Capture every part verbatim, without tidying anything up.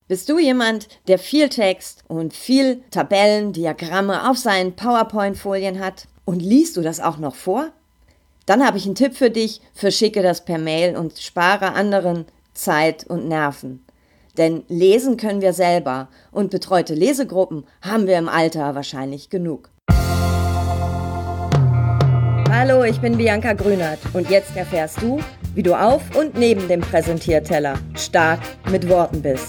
Bist du jemand, der viel Text und viel Tabellen, Diagramme auf seinen PowerPoint-Folien hat? Und liest du das auch noch vor? Dann habe ich einen Tipp für dich, verschicke das per Mail und spare anderen Zeit und Nerven. Denn lesen können wir selber und betreute Lesegruppen haben wir im Alter wahrscheinlich genug. Hallo, ich bin Bianca Grünert und jetzt erfährst du, wie du auf und neben dem Präsentierteller stark mit Worten bist.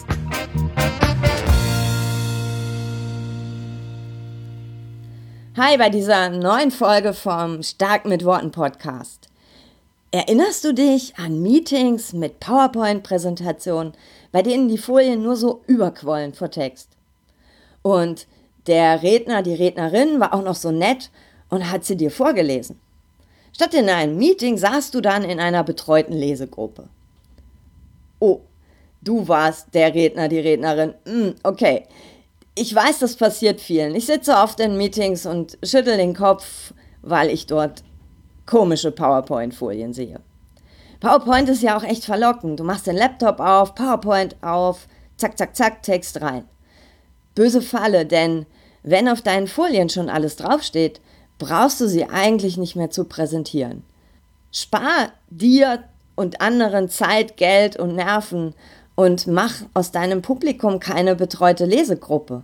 Hi bei dieser neuen Folge vom Stark mit Worten Podcast. Erinnerst du dich an Meetings mit PowerPoint-Präsentationen, bei denen die Folien nur so überquollen vor Text? Und der Redner, die Rednerin war auch noch so nett und hat sie dir vorgelesen. Statt in einem Meeting saßt du dann in einer betreuten Lesegruppe. Oh, du warst der Redner, die Rednerin. Hm, okay. Ich weiß, das passiert vielen. Ich sitze oft in Meetings und schüttel den Kopf, weil ich dort komische PowerPoint-Folien sehe. PowerPoint ist ja auch echt verlockend. Du machst den Laptop auf, PowerPoint auf, zack, zack, zack, Text rein. Böse Falle, denn wenn auf deinen Folien schon alles draufsteht, brauchst du sie eigentlich nicht mehr zu präsentieren. Spar dir und anderen Zeit, Geld und Nerven und mach aus deinem Publikum keine betreute Lesegruppe.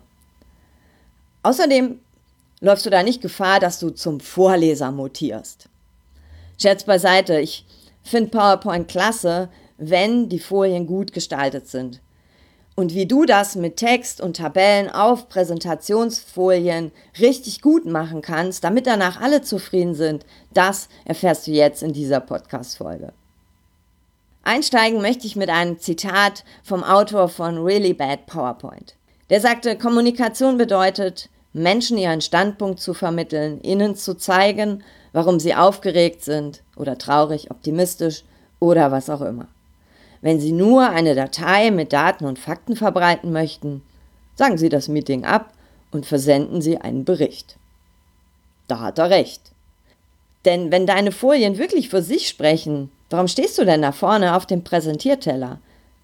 Außerdem läufst du da nicht Gefahr, dass du zum Vorleser mutierst. Scherz beiseite, ich finde PowerPoint klasse, wenn die Folien gut gestaltet sind. Und wie du das mit Text und Tabellen auf Präsentationsfolien richtig gut machen kannst, damit danach alle zufrieden sind, das erfährst du jetzt in dieser Podcast-Folge. Einsteigen möchte ich mit einem Zitat vom Autor von Really Bad PowerPoint. Der sagte, Kommunikation bedeutet, Menschen ihren Standpunkt zu vermitteln, ihnen zu zeigen, warum sie aufgeregt sind oder traurig, optimistisch oder was auch immer. Wenn Sie nur eine Datei mit Daten und Fakten verbreiten möchten, sagen Sie das Meeting ab und versenden Sie einen Bericht. Da hat er recht. Denn wenn deine Folien wirklich für sich sprechen, warum stehst du denn da vorne auf dem Präsentierteller?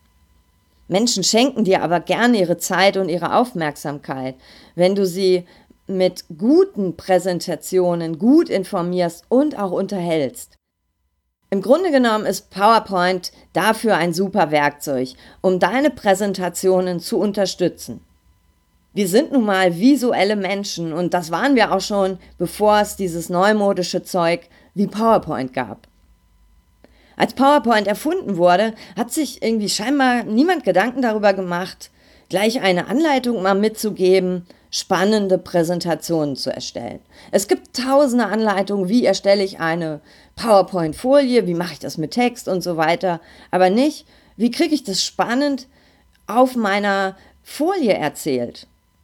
Menschen schenken dir aber gerne ihre Zeit und ihre Aufmerksamkeit, wenn du sie mit guten Präsentationen gut informierst und auch unterhältst. Im Grunde genommen ist PowerPoint dafür ein super Werkzeug, um deine Präsentationen zu unterstützen. Wir sind nun mal visuelle Menschen und das waren wir auch schon, bevor es dieses neumodische Zeug wie PowerPoint gab. Als PowerPoint erfunden wurde, hat sich irgendwie scheinbar niemand Gedanken darüber gemacht, gleich eine Anleitung mal mitzugeben, spannende Präsentationen zu erstellen. Es gibt tausende Anleitungen, wie erstelle ich eine PowerPoint-Folie, wie mache ich das mit Text und so weiter, aber nicht, wie kriege ich das spannend auf meiner Folie erzählt.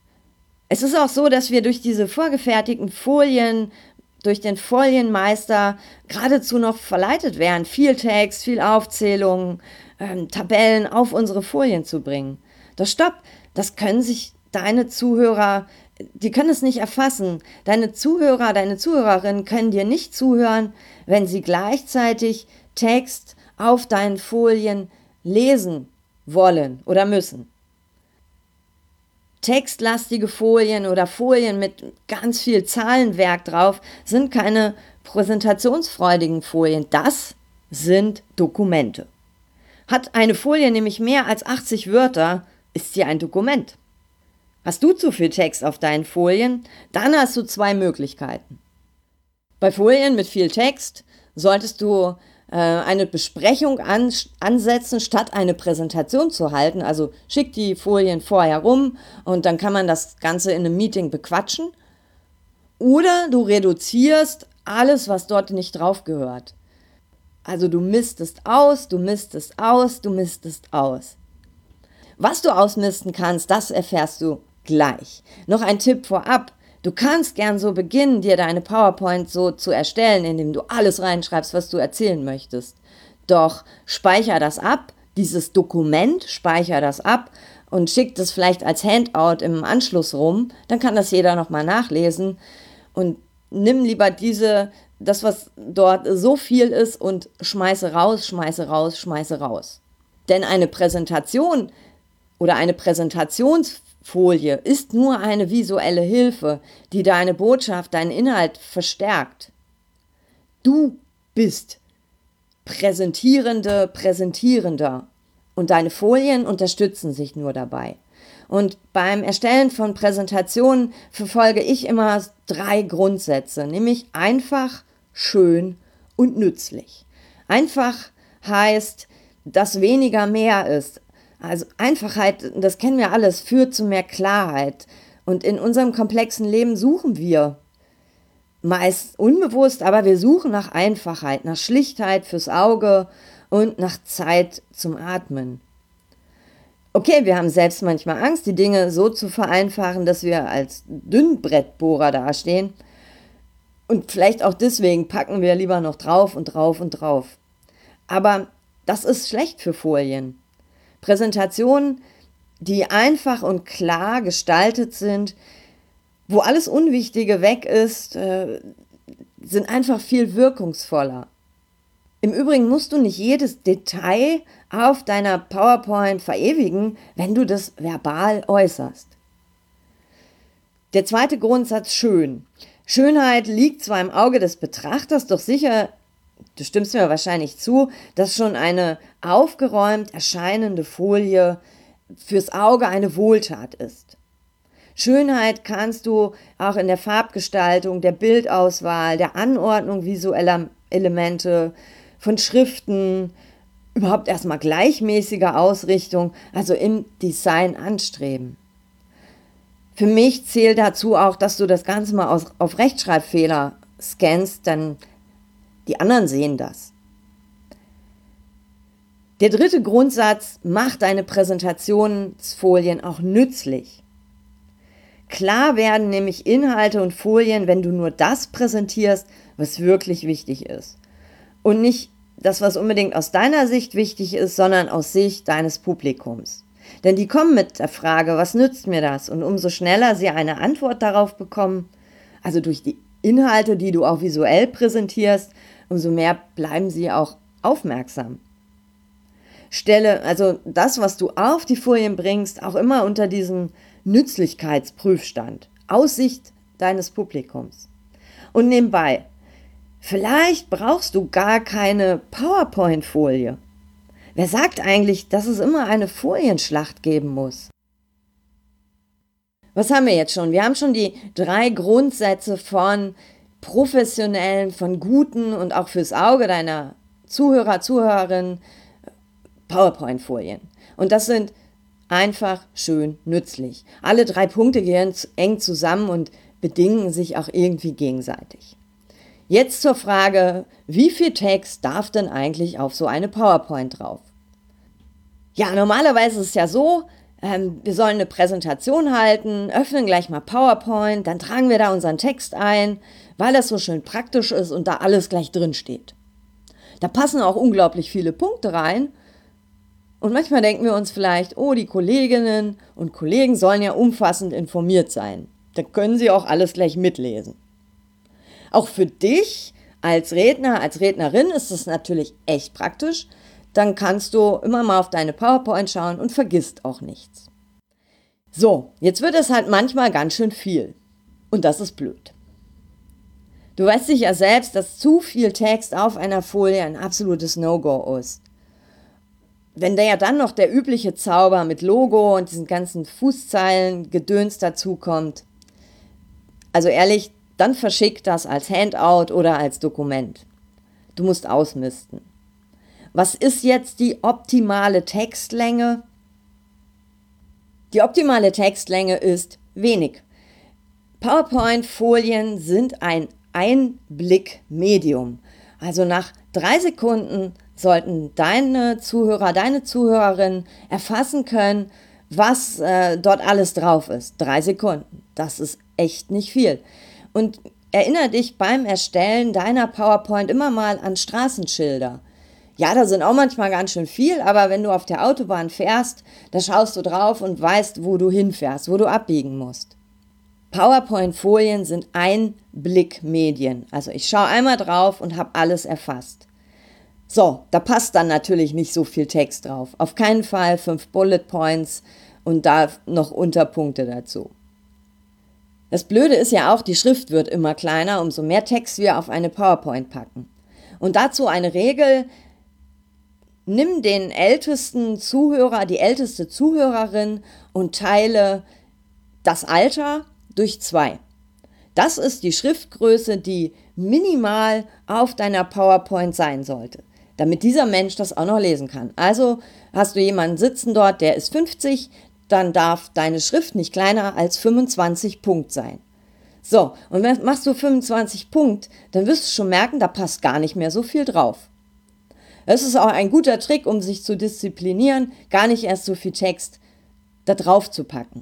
Es ist auch so, dass wir durch diese vorgefertigten Folien, durch den Folienmeister geradezu noch verleitet werden, viel Text, viel Aufzählungen, ähm, Tabellen auf unsere Folien zu bringen. Doch stopp, das können sich deine Zuhörer, die können es nicht erfassen. Deine Zuhörer, deine Zuhörerinnen können dir nicht zuhören, wenn sie gleichzeitig Text auf deinen Folien lesen wollen oder müssen. Textlastige Folien oder Folien mit ganz viel Zahlenwerk drauf sind keine präsentationsfreudigen Folien. Das sind Dokumente. Hat eine Folie nämlich mehr als achtzig Wörter, ist sie ein Dokument. Hast du zu viel Text auf deinen Folien, dann hast du zwei Möglichkeiten. Bei Folien mit viel Text solltest du äh, eine Besprechung an, ansetzen, statt eine Präsentation zu halten. Also schick die Folien vorher rum und dann kann man das Ganze in einem Meeting bequatschen. Oder du reduzierst alles, was dort nicht drauf gehört. Also du mistest aus, du mistest aus, du mistest aus. Was du ausmisten kannst, das erfährst du gleich. Noch ein Tipp vorab. Du kannst gern so beginnen, dir deine PowerPoint so zu erstellen, indem du alles reinschreibst, was du erzählen möchtest. Doch speicher das ab, dieses Dokument, speicher das ab und schick das vielleicht als Handout im Anschluss rum. Dann kann das jeder nochmal nachlesen und nimm lieber diese, das, was dort so viel ist und schmeiße raus, schmeiße raus, schmeiße raus. Denn eine Präsentation oder eine Präsentationsfolie ist nur eine visuelle Hilfe, die deine Botschaft, deinen Inhalt verstärkt. Du bist Präsentierende, Präsentierender und deine Folien unterstützen sich nur dabei. Und beim Erstellen von Präsentationen verfolge ich immer drei Grundsätze, nämlich einfach, schön und nützlich. Einfach heißt, dass weniger mehr ist. Also Einfachheit, das kennen wir alles, führt zu mehr Klarheit. Und in unserem komplexen Leben suchen wir, meist unbewusst, aber wir suchen nach Einfachheit, nach Schlichtheit fürs Auge und nach Zeit zum Atmen. Okay, wir haben selbst manchmal Angst, die Dinge so zu vereinfachen, dass wir als Dünnbrettbohrer dastehen. Und vielleicht auch deswegen packen wir lieber noch drauf und drauf und drauf. Aber das ist schlecht für Folien. Präsentationen, die einfach und klar gestaltet sind, wo alles Unwichtige weg ist, äh, sind einfach viel wirkungsvoller. Im Übrigen musst du nicht jedes Detail auf deiner PowerPoint verewigen, wenn du das verbal äußerst. Der zweite Grundsatz, schön. Schönheit liegt zwar im Auge des Betrachters, doch sicher, du stimmst mir wahrscheinlich zu, dass schon eine aufgeräumt erscheinende Folie fürs Auge eine Wohltat ist. Schönheit kannst du auch in der Farbgestaltung, der Bildauswahl, der Anordnung visueller Elemente, von Schriften, überhaupt erstmal gleichmäßiger Ausrichtung, also im Design anstreben. Für mich zählt dazu auch, dass du das Ganze mal aus, auf Rechtschreibfehler scannst, denn die anderen sehen das. Der dritte Grundsatz, mach deine Präsentationsfolien auch nützlich. Klar werden nämlich Inhalte und Folien, wenn du nur das präsentierst, was wirklich wichtig ist. Und nicht das, was unbedingt aus deiner Sicht wichtig ist, sondern aus Sicht deines Publikums. Denn die kommen mit der Frage, was nützt mir das? Und umso schneller sie eine Antwort darauf bekommen, also durch die Inhalte, die du auch visuell präsentierst, umso mehr bleiben sie auch aufmerksam. Stelle also das, was du auf die Folien bringst, auch immer unter diesem Nützlichkeitsprüfstand, aus Sicht deines Publikums. Und nebenbei, vielleicht brauchst du gar keine PowerPoint-Folie. Wer sagt eigentlich, dass es immer eine Folienschlacht geben muss? Was haben wir jetzt schon? Wir haben schon die drei Grundsätze von professionellen, von guten und auch fürs Auge deiner Zuhörer, Zuhörerinnen PowerPoint-Folien. Und das sind einfach, schön, nützlich. Alle drei Punkte gehören eng zusammen und bedingen sich auch irgendwie gegenseitig. Jetzt zur Frage, wie viel Text darf denn eigentlich auf so eine PowerPoint drauf? Ja, normalerweise ist es ja so, ähm, wir sollen eine Präsentation halten, öffnen gleich mal PowerPoint, dann tragen wir da unseren Text ein, weil das so schön praktisch ist und da alles gleich drin steht. Da passen auch unglaublich viele Punkte rein und manchmal denken wir uns vielleicht, oh, die Kolleginnen und Kollegen sollen ja umfassend informiert sein. Da können sie auch alles gleich mitlesen. Auch für dich als Redner, als Rednerin ist es natürlich echt praktisch. Dann kannst du immer mal auf deine PowerPoint schauen und vergisst auch nichts. So, jetzt wird es halt manchmal ganz schön viel. Und das ist blöd. Du weißt sicher selbst, dass zu viel Text auf einer Folie ein absolutes No-Go ist. Wenn da ja dann noch der übliche Zauber mit Logo und diesen ganzen Fußzeilen Gedöns dazukommt, also ehrlich, dann verschick das als Handout oder als Dokument. Du musst ausmisten. Was ist jetzt die optimale Textlänge? Die optimale Textlänge ist wenig. PowerPoint-Folien sind ein Einblickmedium. Also nach drei Sekunden sollten deine Zuhörer, deine Zuhörerin erfassen können, was äh, dort alles drauf ist. Drei Sekunden. Das ist echt nicht viel. Und erinnere dich beim Erstellen deiner PowerPoint immer mal an Straßenschilder. Ja, da sind auch manchmal ganz schön viel, aber wenn du auf der Autobahn fährst, da schaust du drauf und weißt, wo du hinfährst, wo du abbiegen musst. PowerPoint-Folien sind Einblickmedien. Also ich schaue einmal drauf und habe alles erfasst. So, da passt dann natürlich nicht so viel Text drauf. Auf keinen Fall fünf Bullet Points und da noch Unterpunkte dazu. Das Blöde ist ja auch, die Schrift wird immer kleiner, umso mehr Text wir auf eine PowerPoint packen. Und dazu eine Regel: Nimm den ältesten Zuhörer, die älteste Zuhörerin und teile das Alter durch zwei. Das ist die Schriftgröße, die minimal auf deiner PowerPoint sein sollte, damit dieser Mensch das auch noch lesen kann. Also hast du jemanden sitzen dort, der ist fünfzig, dann darf deine Schrift nicht kleiner als fünfundzwanzig Punkt sein. So, und wenn machst du fünfundzwanzig Punkt, dann wirst du schon merken, da passt gar nicht mehr so viel drauf. Es ist auch ein guter Trick, um sich zu disziplinieren, gar nicht erst so viel Text da drauf zu packen.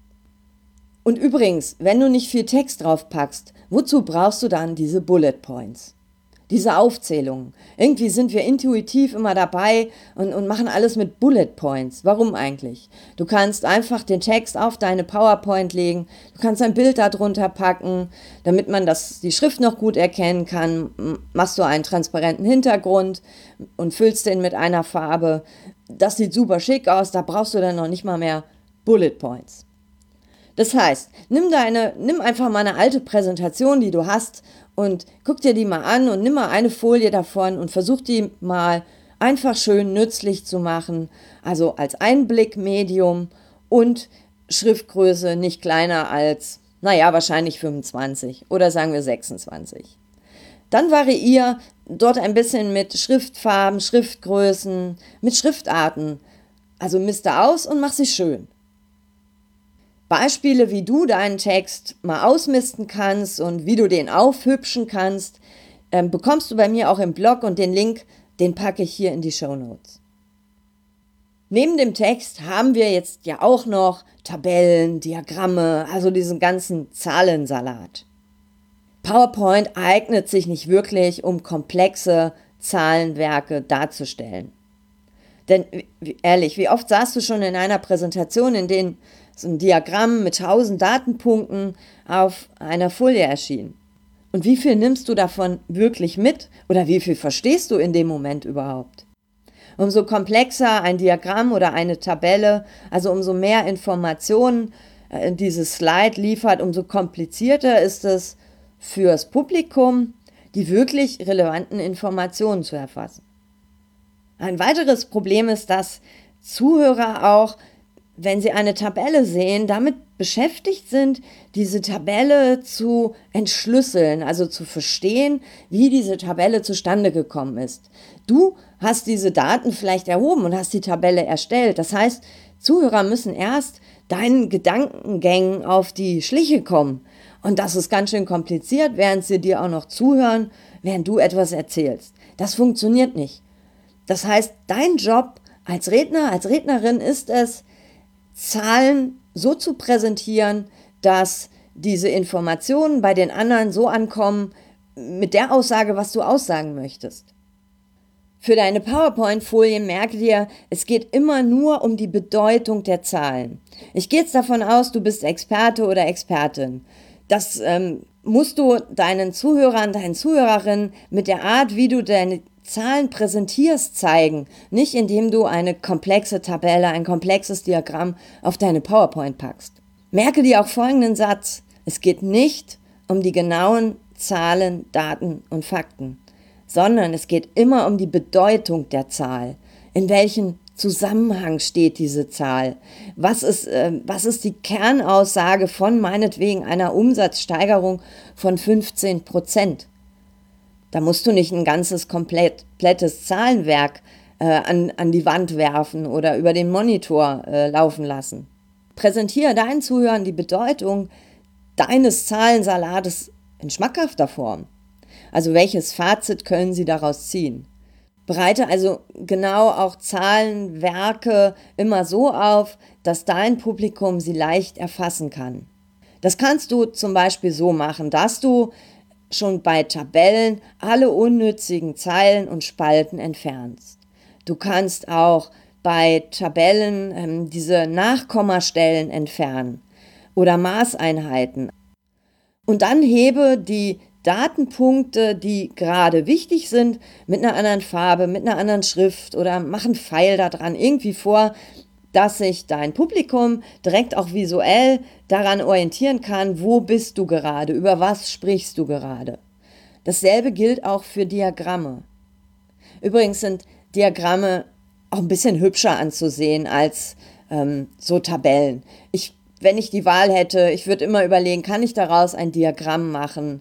Und übrigens, wenn du nicht viel Text drauf packst, wozu brauchst du dann diese Bullet Points? Diese Aufzählungen. Irgendwie sind wir intuitiv immer dabei und, und machen alles mit Bullet Points. Warum eigentlich? Du kannst einfach den Text auf deine PowerPoint legen, du kannst ein Bild darunter packen, damit man das, die Schrift noch gut erkennen kann. Machst du einen transparenten Hintergrund und füllst den mit einer Farbe. Das sieht super schick aus, da brauchst du dann noch nicht mal mehr Bullet Points. Das heißt, nimm deine, nimm einfach mal eine alte Präsentation, die du hast, und guck dir die mal an und nimm mal eine Folie davon und versuch die mal einfach schön nützlich zu machen. Also als Einblickmedium und Schriftgröße nicht kleiner als, naja, wahrscheinlich fünfundzwanzig oder sagen wir sechsundzwanzig. Dann variier dort ein bisschen mit Schriftfarben, Schriftgrößen, mit Schriftarten. Also miste aus und mach sie schön. Beispiele, wie du deinen Text mal ausmisten kannst und wie du den aufhübschen kannst, ähm, bekommst du bei mir auch im Blog, und den Link, den packe ich hier in die Shownotes. Neben dem Text haben wir jetzt ja auch noch Tabellen, Diagramme, also diesen ganzen Zahlensalat. PowerPoint eignet sich nicht wirklich, um komplexe Zahlenwerke darzustellen. Denn ehrlich, wie oft saßt du schon in einer Präsentation, in denen so ein Diagramm mit tausend Datenpunkten auf einer Folie erschien? Und wie viel nimmst du davon wirklich mit? Oder wie viel verstehst du in dem Moment überhaupt? Umso komplexer ein Diagramm oder eine Tabelle, also umso mehr Informationen äh, dieses Slide liefert, umso komplizierter ist es fürs Publikum, die wirklich relevanten Informationen zu erfassen. Ein weiteres Problem ist, dass Zuhörer auch, wenn sie eine Tabelle sehen, damit beschäftigt sind, diese Tabelle zu entschlüsseln, also zu verstehen, wie diese Tabelle zustande gekommen ist. Du hast diese Daten vielleicht erhoben und hast die Tabelle erstellt. Das heißt, Zuhörer müssen erst deinen Gedankengängen auf die Schliche kommen. Und das ist ganz schön kompliziert, während sie dir auch noch zuhören, während du etwas erzählst. Das funktioniert nicht. Das heißt, dein Job als Redner, als Rednerin ist es, Zahlen so zu präsentieren, dass diese Informationen bei den anderen so ankommen, mit der Aussage, was du aussagen möchtest. Für deine PowerPoint-Folien merke dir, es geht immer nur um die Bedeutung der Zahlen. Ich gehe jetzt davon aus, du bist Experte oder Expertin. Das ähm, musst du deinen Zuhörern, deinen Zuhörerinnen mit der Art, wie du deine Zahlen präsentierst, zeigen, nicht indem du eine komplexe Tabelle, ein komplexes Diagramm auf deine PowerPoint packst. Merke dir auch folgenden Satz: Es geht nicht um die genauen Zahlen, Daten und Fakten, sondern es geht immer um die Bedeutung der Zahl. In welchem Zusammenhang steht diese Zahl? Was ist, äh, was ist die Kernaussage von meinetwegen einer Umsatzsteigerung von fünfzehn Prozent? Da musst du nicht ein ganzes komplett, komplettes Zahlenwerk äh, an, an die Wand werfen oder über den Monitor äh, laufen lassen. Präsentiere deinen Zuhörern die Bedeutung deines Zahlensalates in schmackhafter Form. Also welches Fazit können sie daraus ziehen? Bereite also genau auch Zahlenwerke immer so auf, dass dein Publikum sie leicht erfassen kann. Das kannst du zum Beispiel so machen, dass du schon bei Tabellen alle unnützigen Zeilen und Spalten entfernst. Du kannst auch bei Tabellen ähm, diese Nachkommastellen entfernen oder Maßeinheiten. Und dann hebe die Datenpunkte, die gerade wichtig sind, mit einer anderen Farbe, mit einer anderen Schrift oder mach einen Pfeil da dran irgendwie vor, dass sich dein Publikum direkt auch visuell daran orientieren kann, wo bist du gerade, über was sprichst du gerade. Dasselbe gilt auch für Diagramme. Übrigens sind Diagramme auch ein bisschen hübscher anzusehen als ähm, so Tabellen. Ich, wenn ich die Wahl hätte, ich würde immer überlegen, kann ich daraus ein Diagramm machen?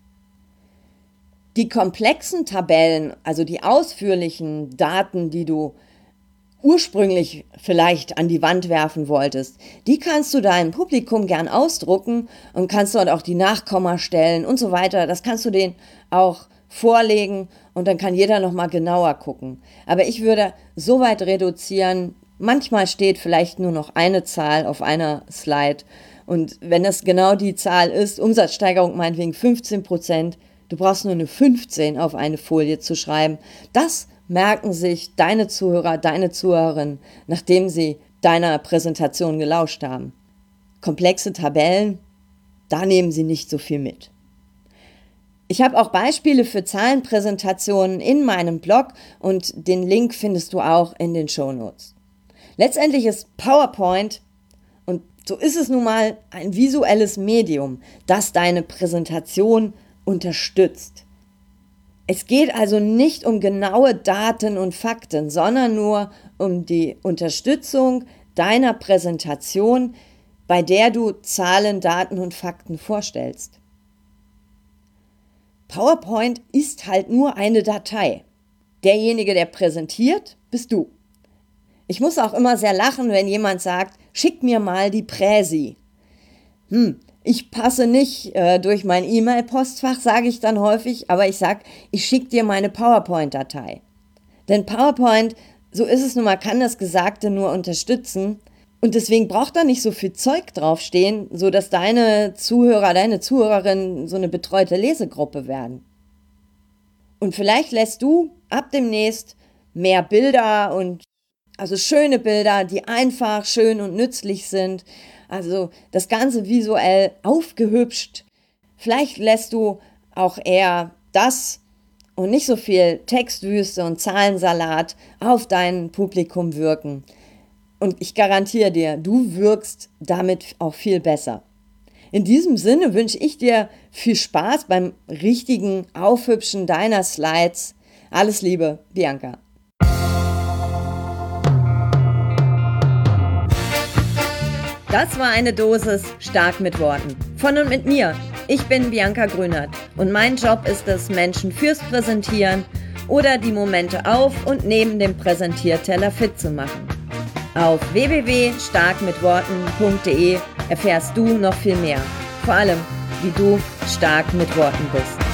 Die komplexen Tabellen, also die ausführlichen Daten, die du ursprünglich vielleicht an die Wand werfen wolltest, die kannst du deinem Publikum gern ausdrucken und kannst dort auch die Nachkommastellen und so weiter, das kannst du denen auch vorlegen und dann kann jeder nochmal genauer gucken. Aber ich würde so weit reduzieren, manchmal steht vielleicht nur noch eine Zahl auf einer Slide und wenn das genau die Zahl ist, Umsatzsteigerung meinetwegen fünfzehn Prozent, du brauchst nur eine fünfzehn auf eine Folie zu schreiben, das merken sich deine Zuhörer, deine Zuhörerinnen, nachdem sie deiner Präsentation gelauscht haben. Komplexe Tabellen, da nehmen sie nicht so viel mit. Ich habe auch Beispiele für Zahlenpräsentationen in meinem Blog und den Link findest du auch in den Shownotes. Letztendlich ist PowerPoint, und so ist es nun mal, ein visuelles Medium, das deine Präsentation unterstützt. Es geht also nicht um genaue Daten und Fakten, sondern nur um die Unterstützung deiner Präsentation, bei der du Zahlen, Daten und Fakten vorstellst. PowerPoint ist halt nur eine Datei. Derjenige, der präsentiert, bist du. Ich muss auch immer sehr lachen, wenn jemand sagt, schick mir mal die Präsi. Hm. Ich passe nicht äh, durch mein E-Mail-Postfach, sage ich dann häufig, aber ich sage, ich schicke dir meine PowerPoint-Datei. Denn PowerPoint, so ist es nun mal, kann das Gesagte nur unterstützen und deswegen braucht da nicht so viel Zeug draufstehen, sodass deine Zuhörer, deine Zuhörerinnen so eine betreute Lesegruppe werden. Und vielleicht lässt du ab demnächst mehr Bilder und also schöne Bilder, die einfach, schön und nützlich sind. Also das Ganze visuell aufgehübscht. Vielleicht lässt du auch eher das und nicht so viel Textwüste und Zahlensalat auf dein Publikum wirken. Und ich garantiere dir, du wirkst damit auch viel besser. In diesem Sinne wünsche ich dir viel Spaß beim richtigen Aufhübschen deiner Slides. Alles Liebe, Bianca. Das war eine Dosis Stark mit Worten. Von und mit mir. Ich bin Bianca Grünert und mein Job ist es, Menschen fürs Präsentieren oder die Momente auf und neben dem Präsentierteller fit zu machen. Auf w w w punkt stark mit worten punkt de erfährst du noch viel mehr. Vor allem, wie du stark mit Worten bist.